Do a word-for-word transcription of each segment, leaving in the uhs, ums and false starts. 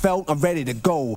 felt, I'm ready to go.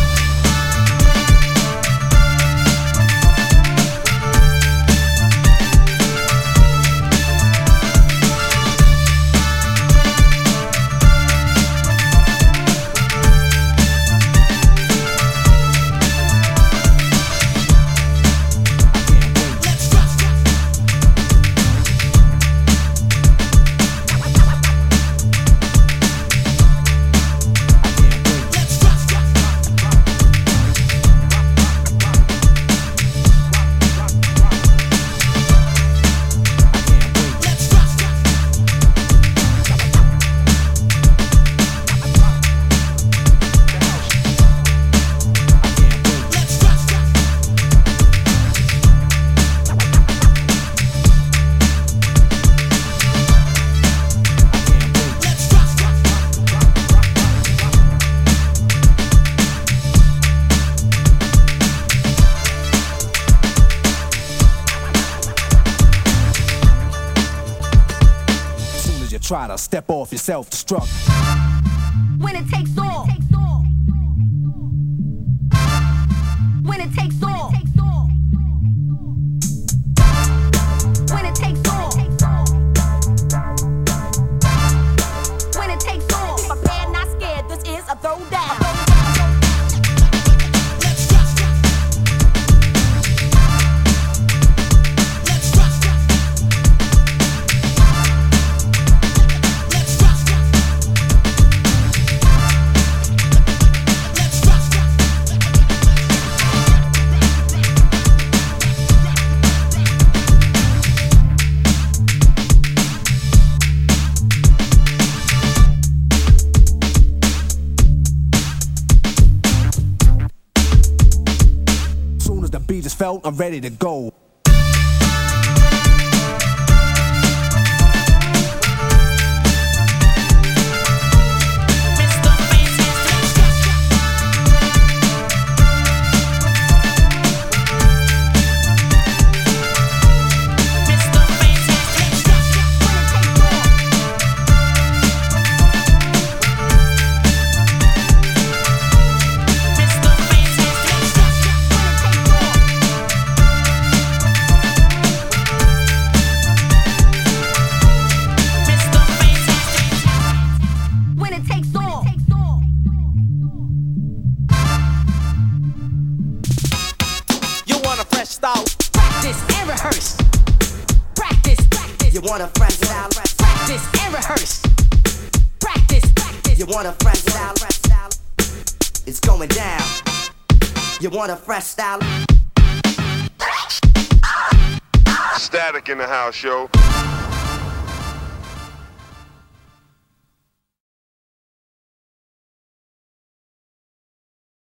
Try to step off your self-destruct. When it takes off. When it takes off. When it takes off. When it takes off. Be prepared, not scared. This is a throwdown. Beat is felt, I'm ready to go. You want a fresh style? Practice and rehearse. Practice, practice. You want a fresh style? It's going down. You want a fresh style? Static in the house, yo.